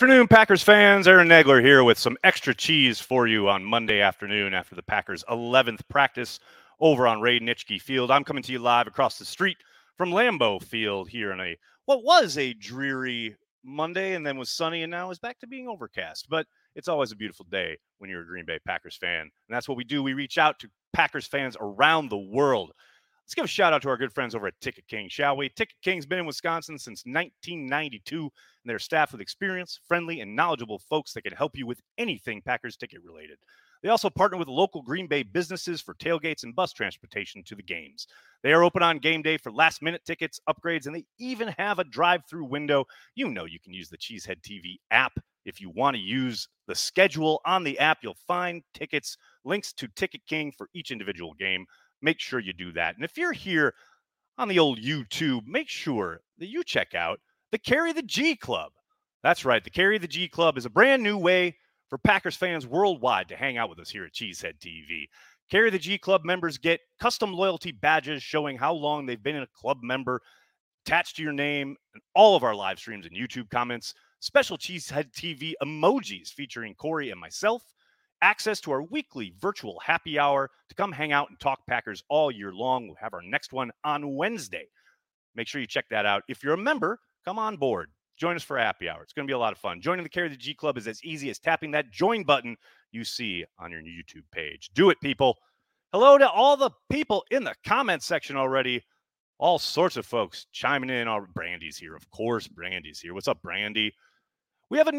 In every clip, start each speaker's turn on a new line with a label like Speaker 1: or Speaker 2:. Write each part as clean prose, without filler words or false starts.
Speaker 1: afternoon, Packers fans. Aaron Nagler here with some extra cheese for you on Monday afternoon after the Packers' 11th practice over on Ray Nitschke Field. I'm coming to you live across the street from Lambeau Field here on what was a dreary Monday and then was sunny and now is back to being overcast. But it's always a beautiful day when you're a Green Bay Packers fan. And that's what we do. We reach out to Packers fans around the world. Let's give a shout out to our good friends over at Ticket King, shall we? Ticket King's been in Wisconsin since 1992, and they're staffed with experienced, friendly, and knowledgeable folks that can help you with anything Packers ticket related. They also partner with local Green Bay businesses for tailgates and bus transportation to the games. They are open on game day for last-minute tickets, upgrades, and they even have a drive-through window. You know you can use the Cheesehead TV app. If you want to use the schedule on the app, you'll find tickets, links to Ticket King for each individual game. Make sure you do that. And if you're here on the old YouTube, make sure that you check out the Carry the G Club. That's right. The Carry the G Club is a brand new way for Packers fans worldwide to hang out with us here at Cheesehead TV. Carry the G Club members get custom loyalty badges showing how long they've been a club member attached to your name, and all of our live streams and YouTube comments, special Cheesehead TV emojis featuring Corey and myself, access to our weekly virtual happy hour to come hang out and talk Packers all year long. We'll have our next one on Wednesday. Make sure you check that out. If you're a member, come on board. Join us for happy hour. It's going to be a lot of fun. Joining the Carry the G Club is as easy as tapping that join button you see on your YouTube page. Do it, people. Hello to all the people in the comment section already. All sorts of folks chiming in. Brandy's here. Of course, Brandy's here. What's up, Brandy? We have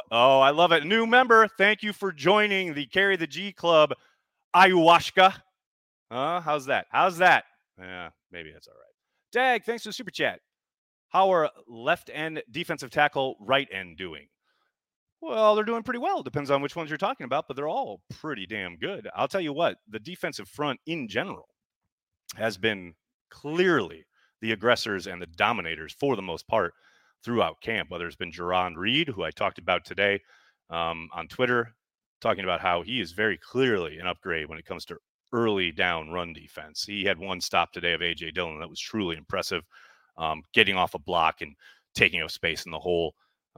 Speaker 1: I love it, new member. Thank you for joining the Carry the G Club, Ayahuasca. How's that? Yeah, maybe that's all right. Dag, thanks for the super chat. How are left end defensive tackle, right end doing? Well, they're doing pretty well. Depends on which ones you're talking about, but they're all pretty damn good. I'll tell you what, the defensive front in general has been clearly the aggressors and the dominators for the most part throughout camp, whether it's been Jarran Reed, who I talked about today on Twitter, talking about how he is very clearly an upgrade when it comes to early down run defense. He had one stop today of A.J. Dillon that was truly impressive, getting off a block and taking up space in the hole.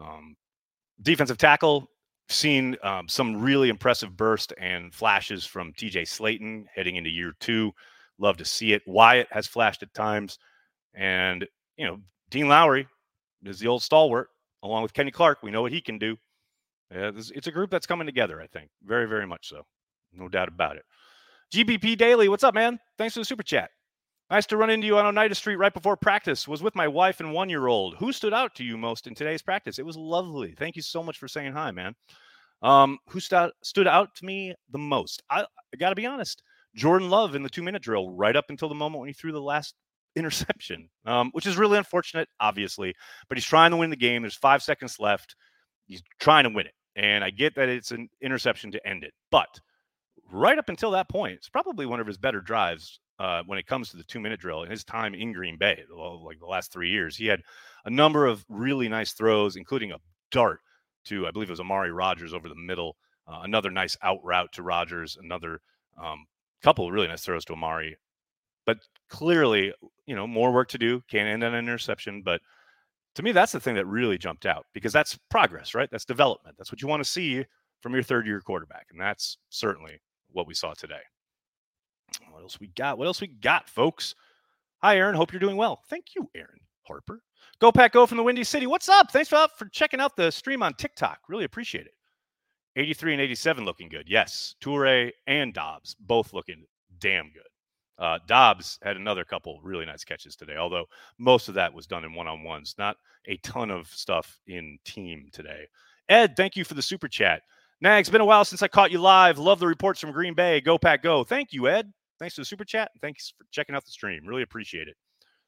Speaker 1: Defensive tackle, seen some really impressive burst and flashes from T.J. Slaton heading into year 2. Love to see it. Wyatt has flashed at times. And, Dean Lowry is the old stalwart, along with Kenny Clark. We know what he can do. It's a group that's coming together, I think. Very, very much so. No doubt about it. GBP Daily, what's up, man? Thanks for the super chat. Nice to run into you on Oneida Street right before practice. Was with my wife and 1-year-old. Who stood out to you most in today's practice? It was lovely. Thank you so much for saying hi, man. Who stood out to me the most? I got to be honest. Jordan Love in the 2-minute drill right up until the moment when he threw the last interception, which is really unfortunate, obviously, but he's trying to win the game. There's 5 seconds left. He's trying to win it. And I get that it's an interception to end it, but right up until that point, it's probably one of his better drives when it comes to the 2-minute drill in his time in Green Bay, like the last 3 years. He had a number of really nice throws, including a dart to, I believe it was Amari Rodgers over the middle, another nice out route to Rodgers, another couple of really nice throws to Amari. But clearly, more work to do. Can't end on an interception. But to me, that's the thing that really jumped out, because that's progress, right? That's development. That's what you want to see from your third-year quarterback. And that's certainly what we saw today. What else we got, folks? Hi, Aaron. Hope you're doing well. Thank you, Aaron Harper. Go Pack Go from the Windy City. What's up? Thanks for checking out the stream on TikTok. Really appreciate it. 83 and 87 looking good. Yes, Toure and Dobbs both looking damn good. Dobbs had another couple really nice catches today, although most of that was done in one-on-ones. Not a ton of stuff in team today. Ed, thank you for the super chat. Nags, been a while since I caught you live. Love the reports from Green Bay. Go Pack Go. Thank you, Ed. Thanks for the super chat. Thanks for checking out the stream. Really appreciate it.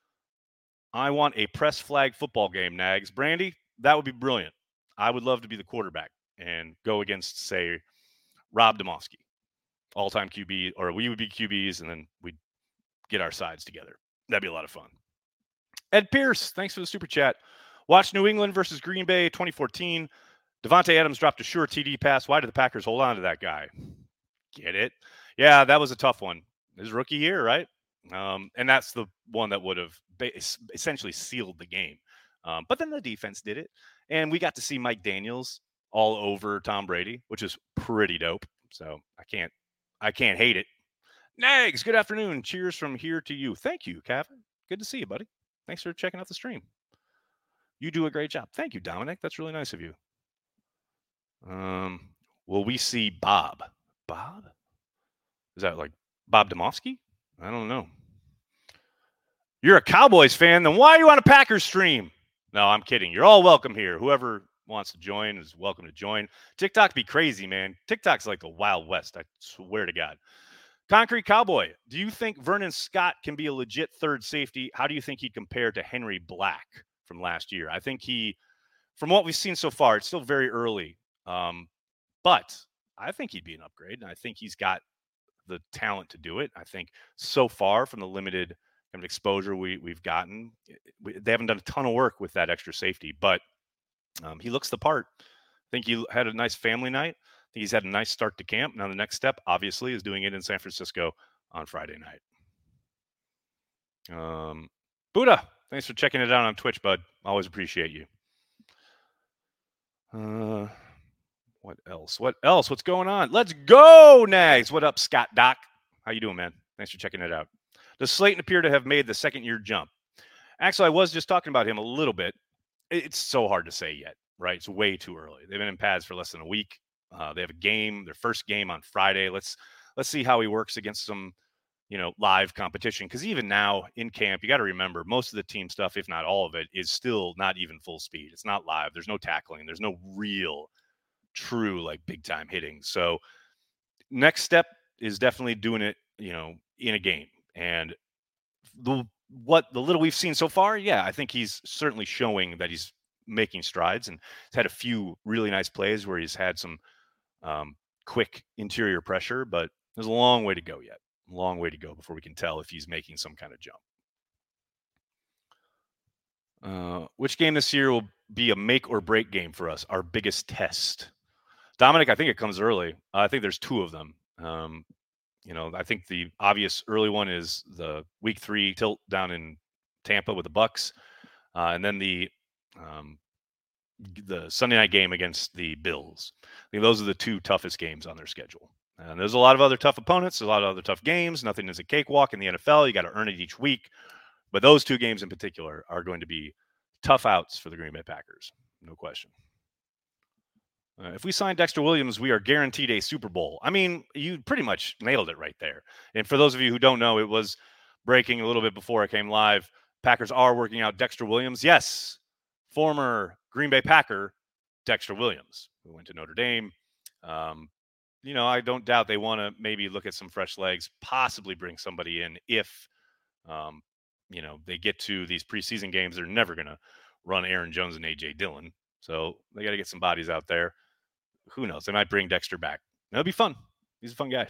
Speaker 1: I want a press flag football game, Nags. Brandy, that would be brilliant. I would love to be the quarterback and go against, say, Rob Demovsky, all-time QB, or we would be QBs, and then we'd get our sides together. That'd be a lot of fun. Ed Pierce, thanks for the super chat. Watch New England versus Green Bay 2014. Devontae Adams dropped a sure TD pass. Why did the Packers hold on to that guy? Get it? Yeah, that was a tough one. His rookie year, right? And that's the one that would have essentially sealed the game. But then the defense did it. And we got to see Mike Daniels all over Tom Brady, which is pretty dope. So I can't hate it. Nags, good afternoon. Cheers from here to you. Thank you, Kevin. Good to see you, buddy. Thanks for checking out the stream. You do a great job. Thank you, Dominic. That's really nice of you. Will we see Bob? Bob? Is that like Bob Demofsky? I don't know. You're a Cowboys fan, then why are you on a Packers stream? No, I'm kidding. You're all welcome here. Whoever wants to join is welcome to join. TikTok be crazy, man. TikTok's like the Wild West. I swear to God. Concrete Cowboy, do you think Vernon Scott can be a legit third safety? How do you think he compared to Henry Black from last year? I think from what we've seen so far, it's still very early. But I think he'd be an upgrade, and I think he's got the talent to do it. I think so far from the limited kind of exposure we've gotten, they haven't done a ton of work with that extra safety, but he looks the part. I think he had a nice family night. I think he's had a nice start to camp. Now the next step, obviously, is doing it in San Francisco on Friday night. Buddha, thanks for checking it out on Twitch, bud. Always appreciate you. What else? What's going on? Let's go, Nags. What up, Scott Doc? How you doing, man? Thanks for checking it out. Does Slayton appear to have made the second-year jump? Actually, I was just talking about him a little bit. It's so hard to say yet, right? It's way too early. They've been in pads for less than a week. They have a game, their first game on Friday. Let's see how he works against some, live competition. Because even now in camp, you got to remember most of the team stuff, if not all of it, is still not even full speed. It's not live. There's no tackling. There's no real, true like big time hitting. So next step is definitely doing it, in a game. And the little we've seen so far, yeah, I think he's certainly showing that he's making strides, and he's had a few really nice plays where he's had some quick interior pressure, but there's a long way to go yet. A long way to go before we can tell if he's making some kind of jump. Which game this year will be a make or break game for us? Our biggest test. Dominic, I think it comes early. I think there's two of them. I think the obvious early one is the week 3 tilt down in Tampa with the Bucks, and then the Sunday night game against the Bills. I think those are the two toughest games on their schedule. And there's a lot of other tough opponents, a lot of other tough games. Nothing is a cakewalk in the NFL. You got to earn it each week. But those two games in particular are going to be tough outs for the Green Bay Packers. No question. If we sign Dexter Williams, we are guaranteed a Super Bowl. I mean, you pretty much nailed it right there. And for those of you who don't know, it was breaking a little bit before I came live. Packers are working out Dexter Williams. Yes, former Green Bay Packer Dexter Williams, who went to Notre Dame. I don't doubt they want to maybe look at some fresh legs, possibly bring somebody in if, they get to these preseason games. They're never going to run Aaron Jones and A.J. Dillon. So they got to get some bodies out there. Who knows? They might bring Dexter back. That'll be fun. He's a fun guy.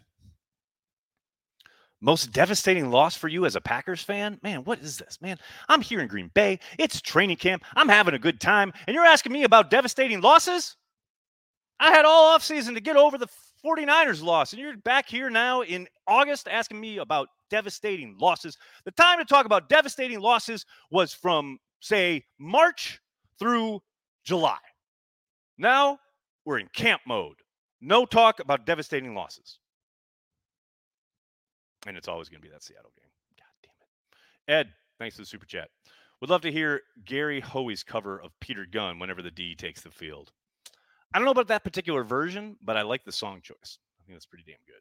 Speaker 1: Most devastating loss for you as a Packers fan? Man, what is this, man? I'm here in Green Bay. It's training camp. I'm having a good time. And you're asking me about devastating losses? I had all offseason to get over the 49ers loss. And you're back here now in August asking me about devastating losses. The time to talk about devastating losses was from, say, March through July. Now we're in camp mode. No talk about devastating losses. And it's always going to be that Seattle game. God damn it. Ed, thanks for the super chat. Would love to hear Gary Hoey's cover of Peter Gunn whenever the D takes the field. I don't know about that particular version, but I like the song choice. I think that's pretty damn good.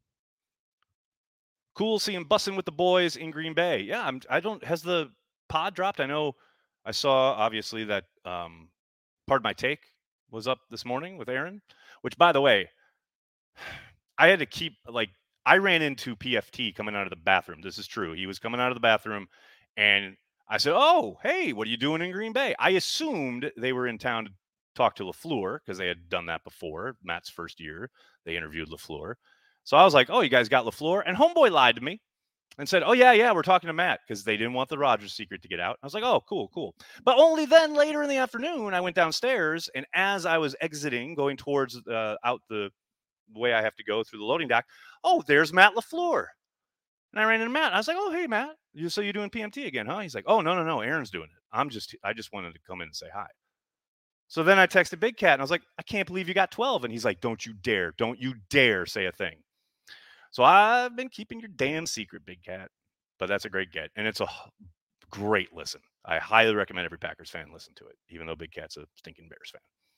Speaker 1: Cool seeing Bussin' with the boys in Green Bay. Yeah, has the pod dropped? I know I saw, obviously, that Pardon My Take was up this morning with Aaron, which, by the way, I had to keep, I ran into PFT coming out of the bathroom. This is true. He was coming out of the bathroom, and I said, oh, hey, what are you doing in Green Bay? I assumed they were in town to talk to LaFleur because they had done that before. Matt's first year, they interviewed LaFleur. So I was like, oh, you guys got LaFleur? And Homeboy lied to me and said, oh, yeah, we're talking to Matt because they didn't want the Rodgers secret to get out. I was like, oh, cool. But only then later in the afternoon, I went downstairs, and as I was exiting, going towards out the way I have to go through the loading dock, oh, there's Matt LaFleur. And I ran into Matt. I was like, oh, hey, Matt, so you're doing PMT again, huh? He's like, oh, no, Aaron's doing it. I just wanted to come in and say hi. So then I texted Big Cat and I was like, I can't believe you got 12. And he's like, don't you dare say a thing. So I've been keeping your damn secret, Big Cat. But that's a great get. And it's a great listen. I highly recommend every Packers fan listen to it, even though Big Cat's a stinking Bears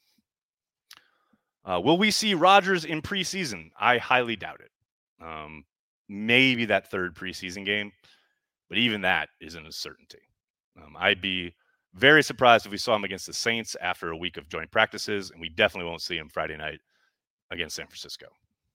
Speaker 1: fan. Will we see Rodgers in preseason? I highly doubt it. Maybe that third preseason game, but even that isn't a certainty. I'd be very surprised if we saw him against the Saints after a week of joint practices, and we definitely won't see him Friday night against San Francisco.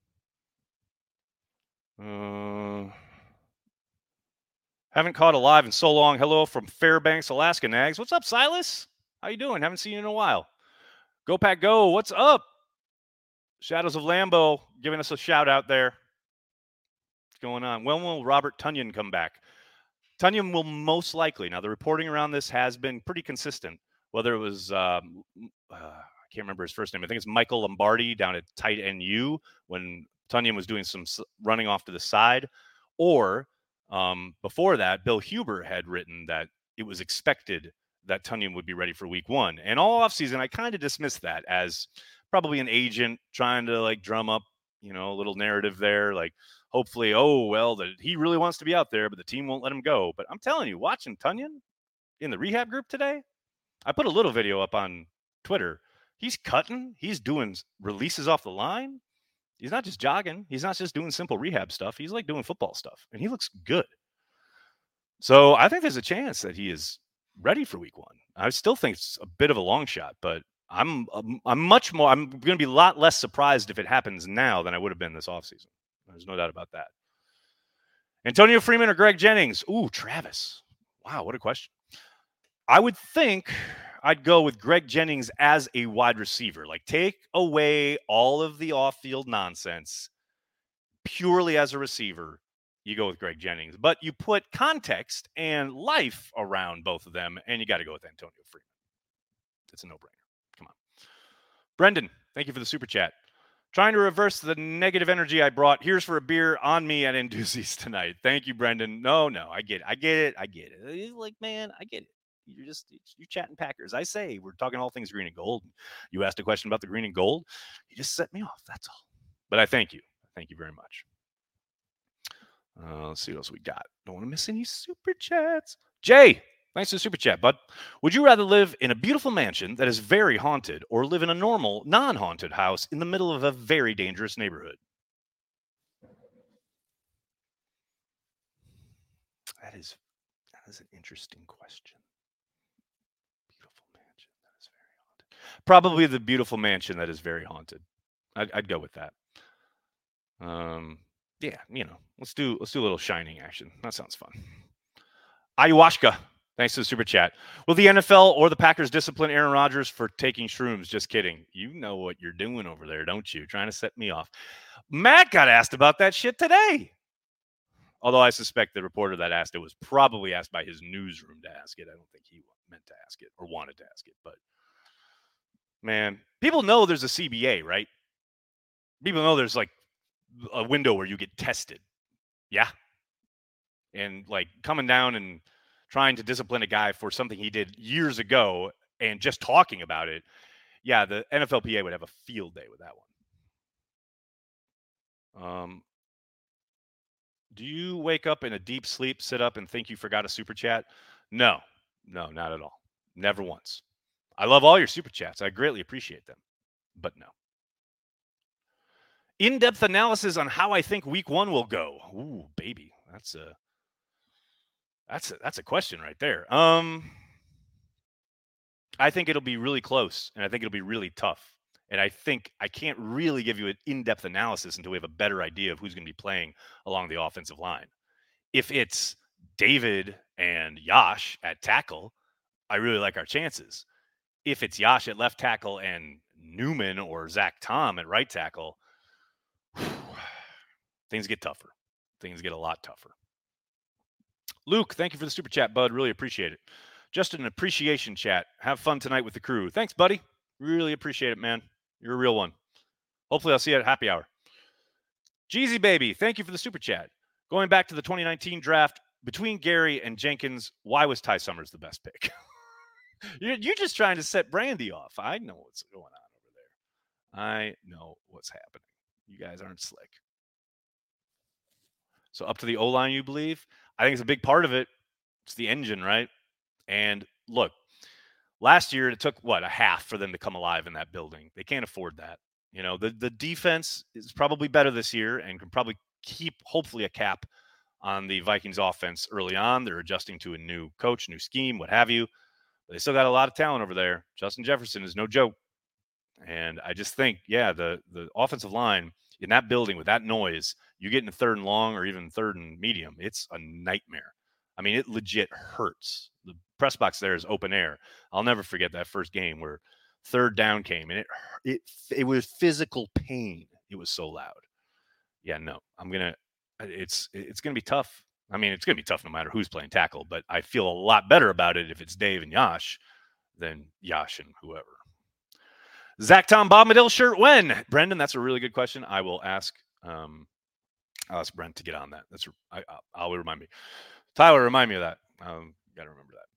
Speaker 1: Haven't caught a live in so long. Hello from Fairbanks, Alaska, Nags. What's up, Silas? How you doing? Haven't seen you in a while. Go Pack Go. What's up? Shadows of Lambeau giving us a shout out there. What's going on? When will Robert Tonyan come back? Tonyan will most likely. Now, the reporting around this has been pretty consistent. Whether it was, I can't remember his first name. I think it's Michael Lombardi down at tight NU when Tonyan was doing some running off to the side. Or before that, Bill Huber had written that it was expected that Tonyan would be ready for week 1. And all offseason, I kind of dismissed that as probably an agent trying to like drum up, a little narrative there. Like, hopefully, that he really wants to be out there, but the team won't let him go. But I'm telling you, watching Tonyan in the rehab group today, I put a little video up on Twitter. He's cutting. He's doing releases off the line. He's not just jogging. He's not just doing simple rehab stuff. He's like doing football stuff, and he looks good. So I think there's a chance that he is ready for week 1. I still think it's a bit of a long shot, but I'm going to be a lot less surprised if it happens now than I would have been this offseason. There's no doubt about that. Antonio Freeman or Greg Jennings? Ooh, Travis. Wow, what a question. I would think I'd go with Greg Jennings as a wide receiver. Like, take away all of the off-field nonsense. Purely as a receiver, you go with Greg Jennings. But you put context and life around both of them, and you got to go with Antonio Freeman. It's a no-brainer. Come on. Brendan, thank you for the super chat. Trying to reverse the negative energy I brought. Here's for a beer on me at Induces tonight. Thank you, Brendan. No, I get it. Like, man, I get it. You're chatting Packers. I say we're talking all things green and gold. You asked a question about the green and gold. You just set me off. That's all. But I thank you. Thank you very much. Let's see what else we got. Don't want to miss any super chats. Jay, thanks for the super chat, bud. Would you rather live in a beautiful mansion that is very haunted or live in a normal, non-haunted house in the middle of a very dangerous neighborhood? That is an interesting question. Beautiful mansion that is very haunted. Probably the beautiful mansion that is very haunted. I'd go with that. Yeah, let's do a little Shining action. That sounds fun. Ayahuasca, thanks to the super chat. Will the NFL or the Packers discipline Aaron Rodgers for taking shrooms? Just kidding. You know what you're doing over there, don't you? Trying to set me off. Matt got asked about that shit today. Although I suspect the reporter that asked it was probably asked by his newsroom to ask it. I don't think he meant to ask it or wanted to ask it. But, man, people know there's a CBA, right? People know there's like a window where you get tested. Yeah. And like coming down and trying to discipline a guy for something he did years ago and just talking about it. Yeah, the NFLPA would have a field day with that one. Do you wake up in a deep sleep, sit up, and think you forgot a super chat? No, not at all. Never once. I love all your super chats. I greatly appreciate them, but no. In-depth analysis on how I think week 1 will go. Ooh, baby. That's a question right there. I think it'll be really close, and I think it'll be really tough. And I think I can't really give you an in-depth analysis until we have a better idea of who's going to be playing along the offensive line. If it's David and Yash at tackle, I really like our chances. If it's Yash at left tackle and Newman or Zach Tom at right tackle, things get tougher. Things get a lot tougher. Luke, thank you for the super chat, bud. Really appreciate it. Just an appreciation chat. Have fun tonight with the crew. Thanks, buddy. Really appreciate it, man. You're a real one. Hopefully I'll see you at happy hour. Jeezy Baby, thank you for the super chat. Going back to the 2019 draft, between Gary and Jenkins, why was Ty Summers the best pick? You're just trying to set Brandy off. I know what's going on over there. I know what's happening. You guys aren't slick. So up to the O line, you believe? I think it's a big part of it. It's the engine, right? And look, last year it took a half for them to come alive in that building. They can't afford that. The defense is probably better this year and can probably keep hopefully a cap on the Vikings offense early on. They're adjusting to a new coach, new scheme, what have you. But they still got a lot of talent over there. Justin Jefferson is no joke. And I just think, the offensive line in that building with that noise, you get in third and long or even third and medium, it's a nightmare. I mean, it legit hurts. The press box there is open air. I'll never forget that first game where third down came and it was physical pain. It was so loud. Yeah, no, it's gonna be tough. I mean, it's gonna be tough no matter who's playing tackle, but I feel a lot better about it if it's Dave and Yash than Yash and whoever. Zach Tom Bob Medill shirt when? Brendan, that's a really good question. I will ask I'll ask Brent to get on that. I'll remind me. Tyler, remind me of that. Gotta remember that.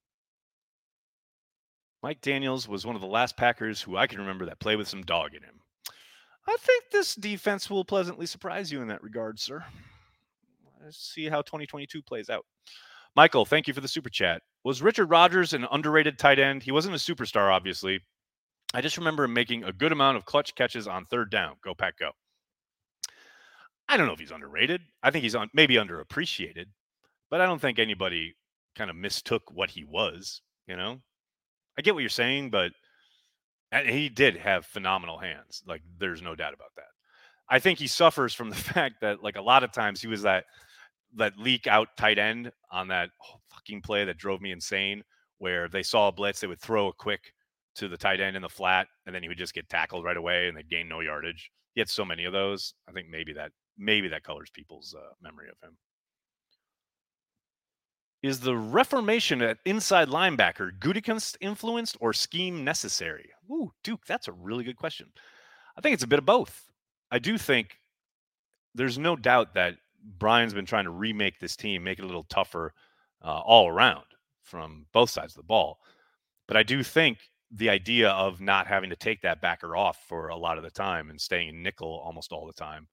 Speaker 1: Mike Daniels was one of the last Packers who I can remember that played with some dog in him. I think this defense will pleasantly surprise you in that regard, sir. Let's see how 2022 plays out. Michael, thank you for the super chat. Was Richard Rodgers an underrated tight end? He wasn't a superstar, obviously. I just remember him making a good amount of clutch catches on third down. Go Pack, go. I don't know if he's underrated. I think he's maybe underappreciated, but I don't think anybody kind of mistook what he was, I get what you're saying, but he did have phenomenal hands. Like, there's no doubt about that. I think he suffers from the fact that, like, a lot of times he was that leak out tight end on that fucking play that drove me insane, where they saw a blitz, they would throw a quick to the tight end in the flat, and then he would just get tackled right away and they'd gain no yardage. He had so many of those. I think maybe that colors people's memory of him. Is the reformation at inside linebacker Gutekunst influenced or scheme necessary? Ooh, Duke, that's a really good question. I think it's a bit of both. I do think there's no doubt that Brian's been trying to remake this team, make it a little tougher all around from both sides of the ball. But I do think the idea of not having to take that backer off for a lot of the time and staying in nickel almost all the time,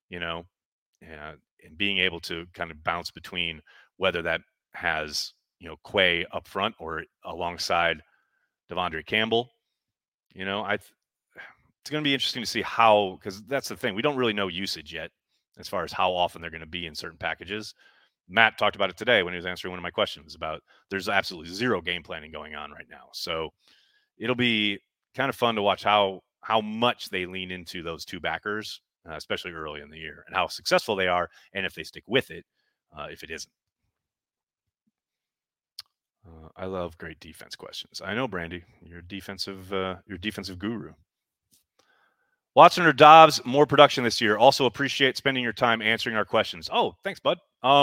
Speaker 1: and being able to kind of bounce between whether that has, Quay up front or alongside Devondre Campbell, it's going to be interesting to see how, because that's the thing. We don't really know usage yet as far as how often they're going to be in certain packages. Matt talked about it today when he was answering one of my questions about there's absolutely zero game planning going on right now. So it'll be kind of fun to watch how much they lean into those two backers, especially early in the year, and how successful they are, and if they stick with it, if it isn't. I love great defense questions. I know, Brandy, you're defensive guru. Watson or Dobbs, more production this year. Also appreciate spending your time answering our questions. Oh, thanks, bud.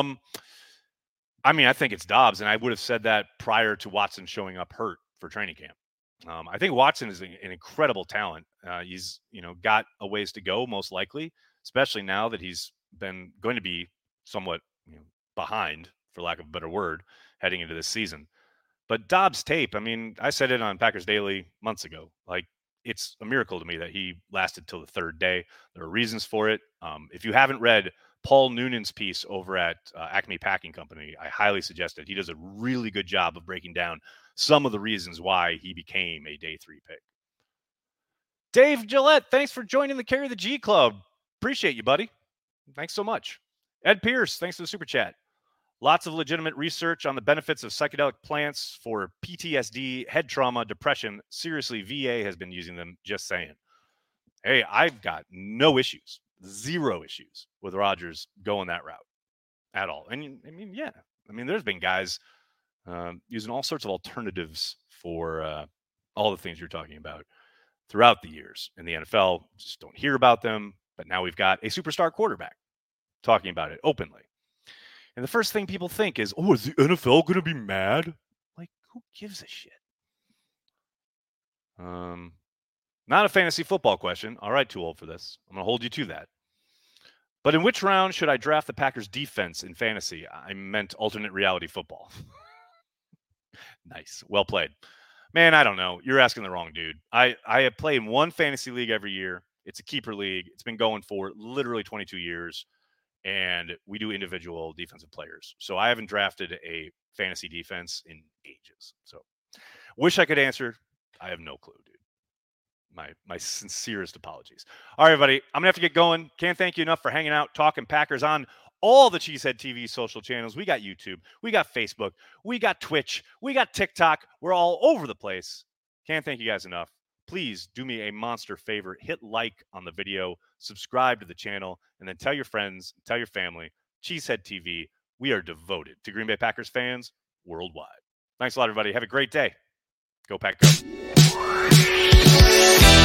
Speaker 1: I think it's Dobbs, and I would have said that prior to Watson showing up hurt for training camp. I think Watson is an incredible talent. He's, got a ways to go, most likely, especially now that he's been going to be somewhat behind, for lack of a better word, heading into this season. But Dobbs' tape, I said it on Packers Daily months ago. Like, it's a miracle to me that he lasted till the third day. There are reasons for it. If you haven't read Paul Noonan's piece over at Acme Packing Company, I highly suggest it. He does a really good job of breaking down some of the reasons why he became a day 3 pick. Dave Gillette, thanks for joining the Carry the G Club. Appreciate you, buddy. Thanks so much. Ed Pierce, thanks for the super chat. Lots of legitimate research on the benefits of psychedelic plants for PTSD, head trauma, depression. Seriously, VA has been using them, just saying. Hey, I've got no issues, 0 issues with Rodgers going that route at all. And there's been guys using all sorts of alternatives for all the things you're talking about throughout the years in the NFL. Just don't hear about them. But now we've got a superstar quarterback talking about it openly. And the first thing people think is, oh, is the NFL going to be mad? Like, who gives a shit? Not a fantasy football question. All right, too old for this. I'm going to hold you to that. But in which round should I draft the Packers defense in fantasy? I meant alternate reality football. Nice. Well played. Man, I don't know. You're asking the wrong dude. I play in one fantasy league every year. It's a keeper league. It's been going for literally 22 years, and we do individual defensive players. So I haven't drafted a fantasy defense in ages. So wish I could answer. I have no clue, dude. My sincerest apologies. All right, everybody. I'm going to have to get going. Can't thank you enough for hanging out, talking Packers on all the Cheesehead TV social channels. We got YouTube. We got Facebook. We got Twitch. We got TikTok. We're all over the place. Can't thank you guys enough. Please do me a monster favor. Hit like on the video, subscribe to the channel, and then tell your friends, tell your family. Cheesehead TV. We are devoted to Green Bay Packers fans worldwide. Thanks a lot, everybody. Have a great day. Go Pack Go.